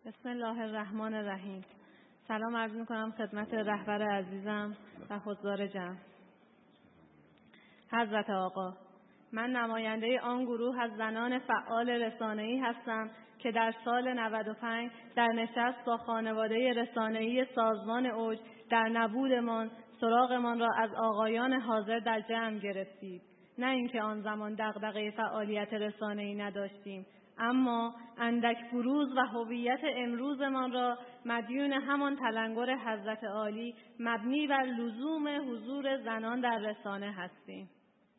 بسم الله الرحمن الرحیم. سلام عرض میکنم خدمت رهبر عزیزم و حضار جمع. حضرت آقا، من نماینده آن گروه از زنان فعال رسانه‌ای هستم که در سال 95 در نشست با خانواده رسانه‌ای سازمان اوج در نبودمان سراغمان را از آقایان حاضر در جمع گرفتید. نه اینکه آن زمان دغدغه فعالیت رسانه‌ای نداشتیم، اما اندک بروز و هویت امروزمان را مدیون همان تلنگر حضرت عالی مبنی بر لزوم حضور زنان در رسانه هستیم.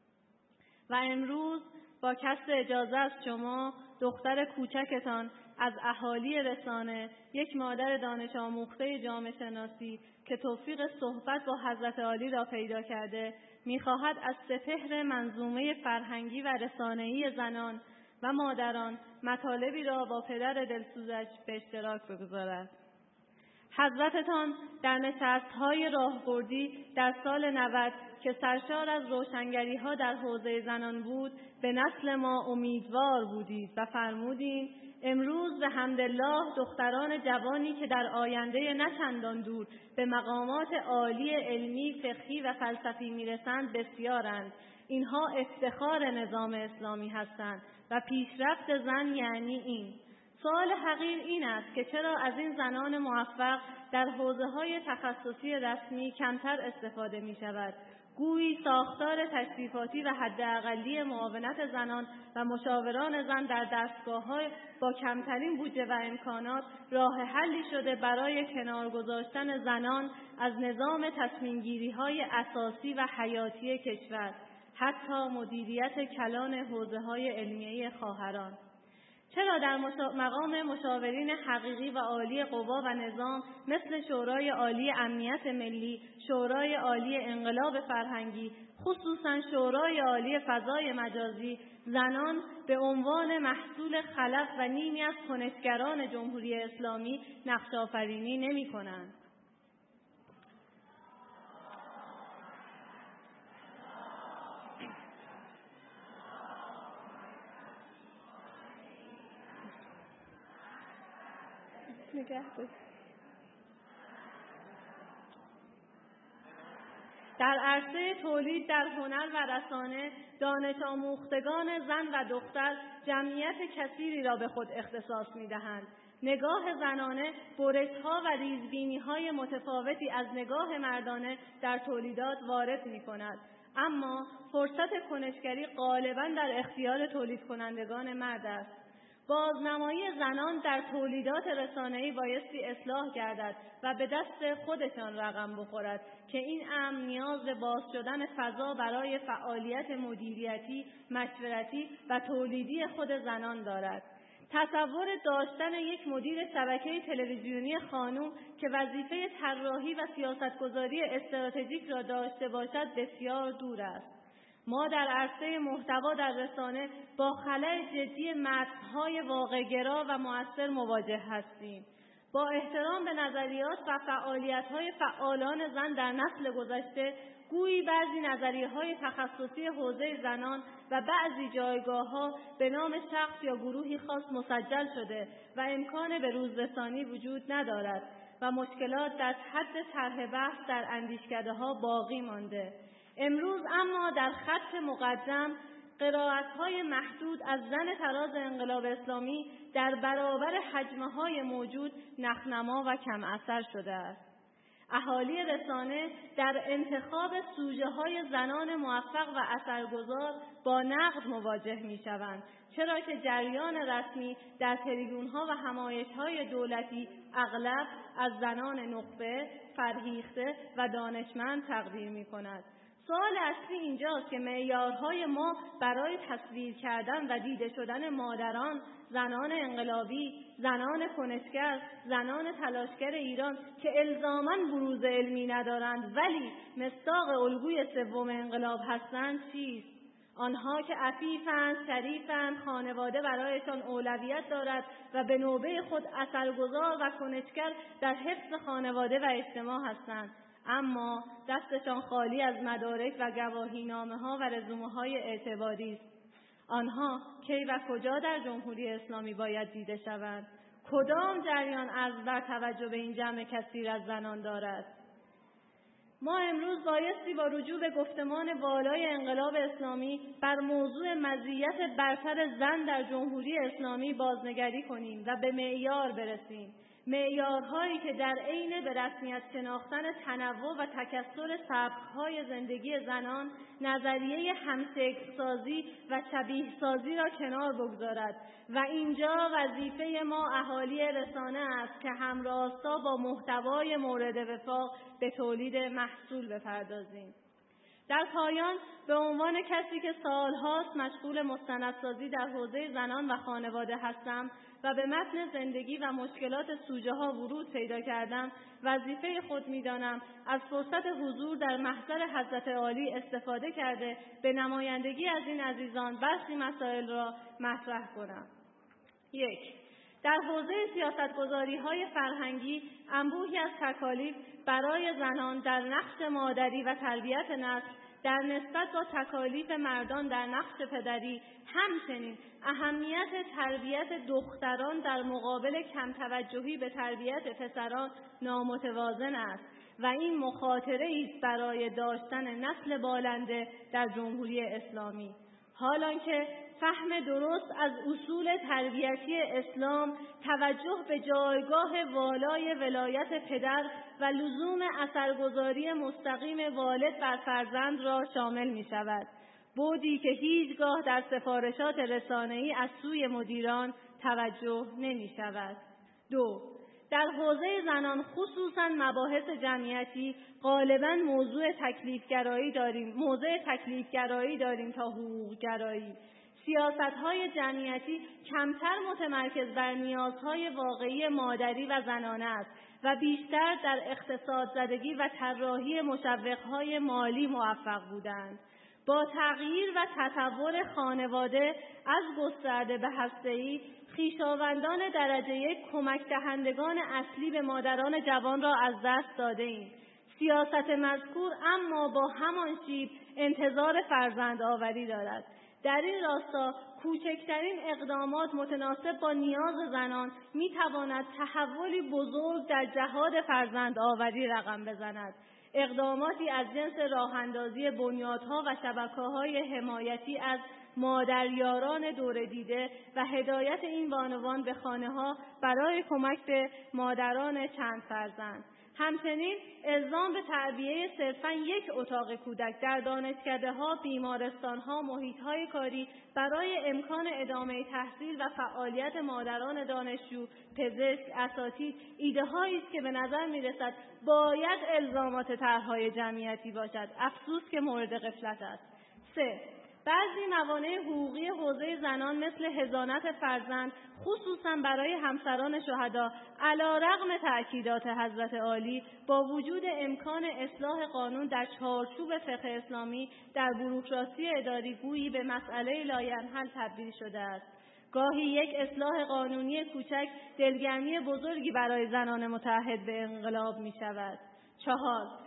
و امروز با کسب اجازه از شما، دختر کوچکتان از اهالی رسانه، یک مادر دانش آموخته جامعه شناسی که توفیق صحبت با حضرت عالی را پیدا کرده، می‌خواهد از سپهر منظومه فرهنگی و رسانه‌ای زنان و مادران مطالبی را با پدر دلسوزش به اشتراک بگذارد. حضرتتان در نشست‌های راهبردی در سال 90 که سرشار از روشنگری‌ها در حوزه زنان بود، به نسل ما امیدوار بودید و فرمودین امروز به حمدالله دختران جوانی که در آینده نه چندان دور به مقامات عالی علمی، فقهی و فلسفی میرسند بسیارند. اینها افتخار نظام اسلامی هستند و پیشرفت زن یعنی این. سوال حقیر این است که چرا از این زنان موفق در حوزه‌های تخصصی رسمی کمتر استفاده می‌شود؟ گویی ساختار تشریفاتی و حداقلی معاونت زنان و مشاوران زن در دستگاه‌ها با کمترین بودجه و امکانات راه حلی شده برای کنار گذاشتن زنان از نظام تصمیم‌گیری‌های اساسی و حیاتی کشور، حتی مدیریت کلان حوزه‌های علمیه خواهران. چرا در مقام مشاورین حقیقی و عالی قوا و نظام مثل شورای عالی امنیت ملی، شورای عالی انقلاب فرهنگی، خصوصا شورای عالی فضای مجازی، زنان به عنوان محصول خلف و نیمی از کنشگران جمهوری اسلامی نقش آفرینی نمی‌کنند؟ در عرصه تولید در هنر و رسانه، دانش آموختگان زن و دختر جمعیت کثیری را به خود اختصاص می‌دهند. نگاه زنانه برش‌ها و ریزبینی‌های متفاوتی از نگاه مردانه در تولیدات وارد می‌کند، اما فرصت کنشگری غالباً در اختیار تولید کنندگان مرد است. بازنمایی زنان در تولیدات رسانه‌ای بایستی اصلاح گردد و به دست خودشان رقم بخورد که این امر نیاز به باز شدن فضا برای فعالیت مدیریتی، مشورتی و تولیدی خود زنان دارد. تصور داشتن یک مدیر شبکه تلویزیونی خانم که وظیفه طراحی و سیاستگذاری استراتژیک را داشته باشد بسیار دور است. ما در عرصه محتوا در رسانه با خلأ جدی متن‌های واقع‌گرا و مؤثر مواجه هستیم. با احترام به نظریات و فعالیت‌های فعالان زن در نسل گذشته، گویی بعضی نظریه‌های تخصصی حوزه زنان و بعضی جایگاه‌ها به نام شخص یا گروهی خاص مسجل شده و امکان بروزرسانی وجود ندارد و مشکلات در حد طرح بحث در اندیشکده‌ها باقی مانده. امروز اما در خط مقدم قرائت‌های محدود از زن تراز انقلاب اسلامی در برابر حجم‌های موجود نخنما و کم اثر شده است. اهالی رسانه در انتخاب سوژه‌های زنان موفق و اثرگذار با نقد مواجه می‌شوند، چرا که جریان رسمی در تریبون‌ها و همایش‌های دولتی اغلب از زنان نخبه، فرهیخته و دانشمند تقدیر می‌کند. سوال اصلی اینجاست که معیارهای ما برای تصویر کردن و دیده شدن مادران، زنان انقلابی، زنان کنشگر، زنان تلاشگر ایران که الزاماً بروز علمی ندارند ولی مصداق الگوی سوم انقلاب هستند چیست؟ آنها که عفیفند، شریفند، خانواده برایشان اولویت دارد و به نوبه خود اثرگذار و کنشگر در حفظ خانواده و اجتماع هستند، اما دستشان خالی از مدارک و گواهینامه‌ها و رزومه‌های اعتباری است. آنها کی و کجا در جمهوری اسلامی باید دیده شوند؟ کدام جریان عرض بر توجه به این جمع کثیر از زنان دارد؟ ما امروز بایستی با رجوع به گفتمان والای انقلاب اسلامی بر موضوع مزیت برتر زن در جمهوری اسلامی بازنگری کنیم و به معیار برسیم. معیارهایی که در عین به رسمیت شناختن تنوع و تکثر سبک‌های زندگی زنان، نظریه همسکس‌سازی و شبیه‌سازی را کنار بگذارد و اینجا وظیفه ما اهالی رسانه است که همراستا با محتوای مورد وفاق به تولید محصول بپردازیم. در پایان به عنوان کسی که سالهاست مشغول مستندسازی در حوزه زنان و خانواده هستم و به متن زندگی و مشکلات سوژه ها ورود پیدا کردم، وظیفه خود می‌دانم از فرصت حضور در محضر حضرت عالی استفاده کرده به نمایندگی از این عزیزان برخی مسائل را مطرح کنم. 1. در حوزه سیاست‌گذاری‌های فرهنگی انبوهی از تکالیف برای زنان در نقش مادری و تربیت نسل در نسبت با تکالیف مردان در نقش پدری، همچنین اهمیت تربیت دختران در مقابل کم توجهی به تربیت پسران نامتوازن است و این مخاطره است برای داشتن نسل بالنده در جمهوری اسلامی. حالانکه فهم درست از اصول تربیتی اسلام توجه به جایگاه والای ولایت پدر و لزوم اثرگذاری مستقیم والد بر فرزند را شامل می شود، بودی که هیچگاه در سفارشات رسانه‌ای از سوی مدیران توجه نمی شود. 2. در حوزه زنان خصوصاً مباحث جمعیتی غالباً موضع تکلیفگرایی داریم تا حقوقگرایی. سیاست‌های جمعیتی کمتر متمرکز بر نیازهای واقعی مادری و زنانه است و بیشتر در اقتصاد زدگی و طراحی مشوق‌های مالی موفق بودند. با تغییر و تطور خانواده از گسترده به هسته‌ای، خویشاوندان درجه یک کمک دهندگان اصلی به مادران جوان را از دست داده‌ایم. سیاست مذکور اما با همان شیب انتظار فرزند آوری دارد. در این راستا کوچکترین اقدامات متناسب با نیاز زنان می‌تواند تحولی بزرگ در جهاد فرزند آوری رقم بزند. اقداماتی از جنس راه‌اندازی بنیادها و شبکه‌های حمایتی از مادریاران دور دیده و هدایت این بانوان به خانه‌ها برای کمک به مادران چند فرزند. همچنین اقدام به تعبیه صرفاً یک اتاق کودک در دانشکده‌ها، بیمارستان‌ها، محیط‌های کاری برای امکان ادامه تحصیل و فعالیت مادران دانشجو، پزشک، اساتید، ایده‌هایی است که به نظر می‌رسد باید الزامات طرح‌های جمعیتی باشد، افسوس که مورد غفلت است. 3. بعضی موانع حقوقی حوزه زنان مثل حضانت فرزند خصوصاً برای همسران شهدا علی‌رغم تأکیدات حضرت عالی با وجود امکان اصلاح قانون در چارچوب فقه اسلامی در بوروکراسی اداری گویی به مسئله لاینحل تبدیل شده است. گاهی یک اصلاح قانونی کوچک دلگرمی بزرگی برای زنان متعهد به انقلاب می شود. 4.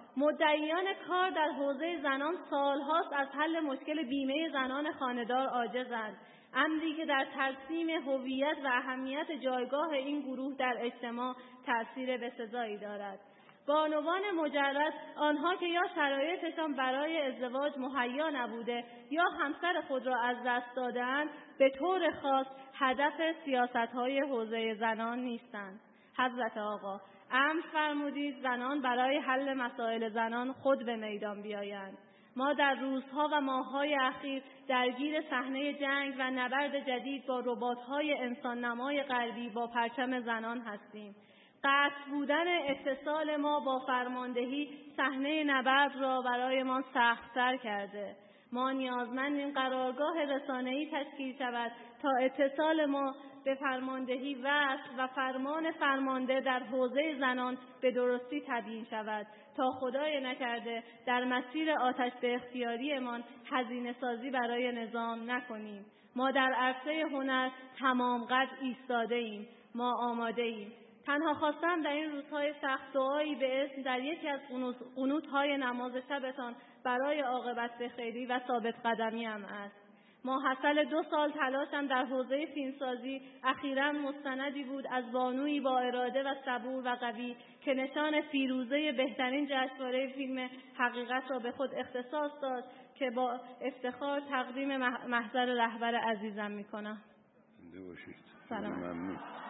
مدعیان کار در حوزه زنان سالهاست از حل مشکل بیمه زنان خانه‌دار عاجزند، امری که در ترسیم هویت و اهمیت جایگاه این گروه در اجتماع تأثیر بسزایی دارد. بانوان مجرد، آنها که یا شرایطشان برای ازدواج مهیا نبوده یا همسر خود را از دست داده‌اند، به طور خاص هدف سیاست‌های حوزه زنان نیستند. حضرت آقا امر فرمودید زنان برای حل مسائل زنان خود به میدان بیایند. ما در روزها و ماه‌های اخیر درگیر صحنه جنگ و نبرد جدید با ربات‌های انسان نمای غربی با پرچم زنان هستیم. قطع بودن اتصال ما با فرماندهی صحنه نبرد را برای ما سخت‌تر کرده. ما نیازمندیم قرارگاه رسانه‌ای تشکیل شود تا اتصال ما به فرماندهی وصل و فرمان فرمانده در حوزه زنان به درستی تبیین شود تا خدای نکرده در مسیر آتش به اختیاریمان هزینه سازی برای نظام نکنیم. ما در عرصه هنر تمام قد ایستاده ایم. ما آماده ایم. تنها خواستم در این روزهای سخت دعایی به اسم در یکی از قنوت‌های نماز شبتان برای عاقبت بخیری و ثابت قدمی هم است. ماحصل 2 سال تلاشم در حوزه فیلمسازی اخیراً مستندی بود از بانویی با اراده و صبور و قوی که نشان فیروزه بهترین جشنواره فیلم حقیقت را به خود اختصاص داد که با افتخار تقدیم محضر رهبر عزیزم می‌کنم. زنده باشید. سلام. ممنون.